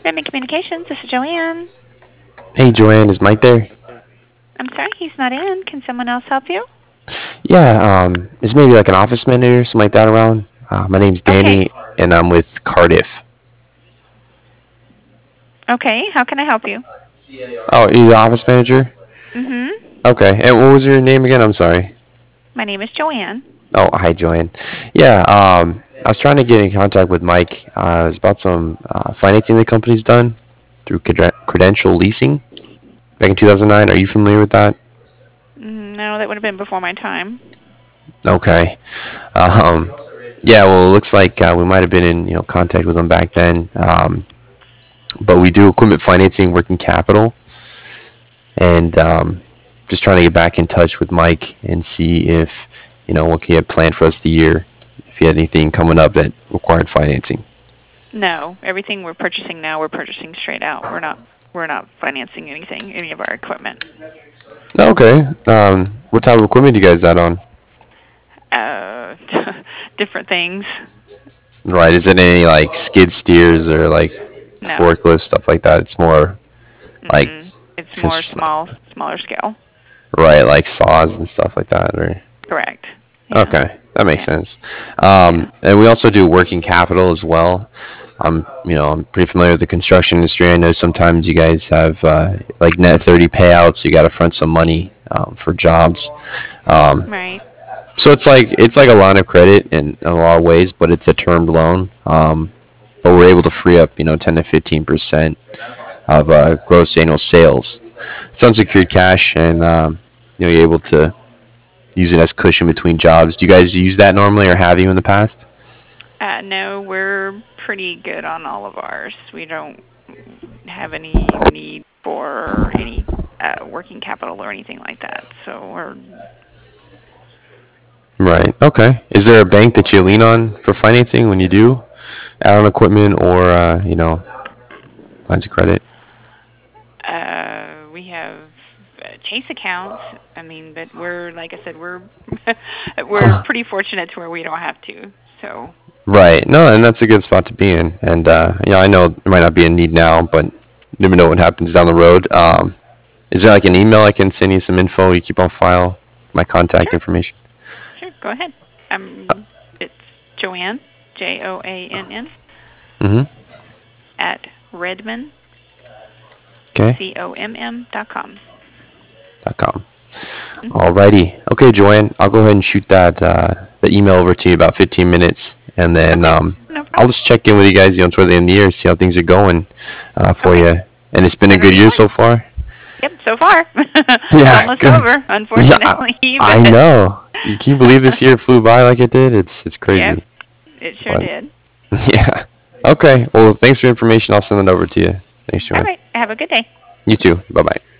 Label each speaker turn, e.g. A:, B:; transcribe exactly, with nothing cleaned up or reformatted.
A: Redmond Communications, this is Joanne.
B: Hey, Joanne, is Mike there?
A: I'm sorry, he's not in. Can someone else help you?
B: Yeah, um, is maybe like an office manager, something like that around? Uh, my name's
A: Okay.
B: Danny, and I'm with Cardiff.
A: Okay, how can I help you?
B: Oh, you're the office manager?
A: Mm-hmm.
B: Okay, and what was your name again? I'm sorry.
A: My name is Joanne.
B: Oh, hi, Joanne. Yeah, um, I was trying to get in contact with Mike. Uh, it's about some uh, financing the company's done through Cred- Credential Leasing back in two thousand nine. Are you familiar with that?
A: Mm, no, that would have been before my time.
B: Okay. Um, yeah, well, it looks like uh, we might have been in you know contact with them back then. Um, but we do equipment financing, working capital, and um, just trying to get back in touch with Mike and see if you know what he had planned for us the year, if he had anything coming up that required financing.
A: No, everything we're purchasing now, we're purchasing straight out. We're not we're not financing anything, any of our equipment.
B: Okay. Um, what type of equipment do you guys got on?
A: Uh, different things.
B: Right. Is it any like skid steers or like
A: No.
B: forklift stuff like that? It's more like
A: Mm-mm. It's more
B: cons-
A: small, smaller scale.
B: right, like saws and stuff like that, or
A: Correct. Yeah.
B: okay, that makes
A: Yeah.
B: sense.
A: Yeah.
B: Um, and we also do working capital as well. I'm, you know, I'm pretty familiar with the construction industry. I know sometimes you guys have uh, like net thirty payouts. You got to front some money um, for jobs. Um,
A: Right.
B: so it's like it's like a line of credit in, in a lot of ways, but it's a termed loan. Um, but we're able to free up, you know, ten to fifteen percent of uh, gross annual sales. It's unsecured cash, and um, you know, you're able to use it as cushion between jobs. Do you guys use that normally, or have you in the past?
A: Uh, no, we're pretty good on all of ours. We don't have any need for any uh, working capital or anything like that. So we're
B: Right. Okay. Is there a bank that you lean on for financing when you do add on equipment or uh, you know lines of credit?
A: uh, we have uh, Chase accounts. I mean, but we're like I said, we're we're pretty fortunate to where we don't have to. So
B: Right. No, and that's a good spot to be in. And uh, you know, I know there might not be a need now, but you never know what happens down the road. Um, is there like an email I can send you some info you keep on file, my contact
A: sure,
B: information?
A: sure, go ahead. Um, it's Joanne, J O A N N,
B: Mm-hmm.
A: at Redmond,
B: Okay.
A: C O M M dot com.
B: Dot com.
A: Mm-hmm.
B: Alrighty. Okay, Joanne, I'll go ahead and shoot that uh, the email over to you about fifteen minutes, and then
A: Okay,
B: um,
A: no
B: I'll
A: problem.
B: just check in with you guys, you know, toward the end of the year, see how things are going uh, for
A: Okay,
B: you. And it's been a
A: that'll
B: good
A: be
B: year
A: fine.
B: so far.
A: Yep, so far. It's
B: Yeah,
A: almost
B: good.
A: over,
B: Yeah, I,
A: unfortunately,
B: I
A: but
B: know. You can you believe this year flew by like it did? It's it's
A: yes,
B: crazy.
A: it sure
B: But
A: did.
B: yeah. Okay. Well, thanks for your information. I'll send it over to you. Thanks,
A: All
B: Joanne.
A: right, have a good day.
B: You too. Bye bye.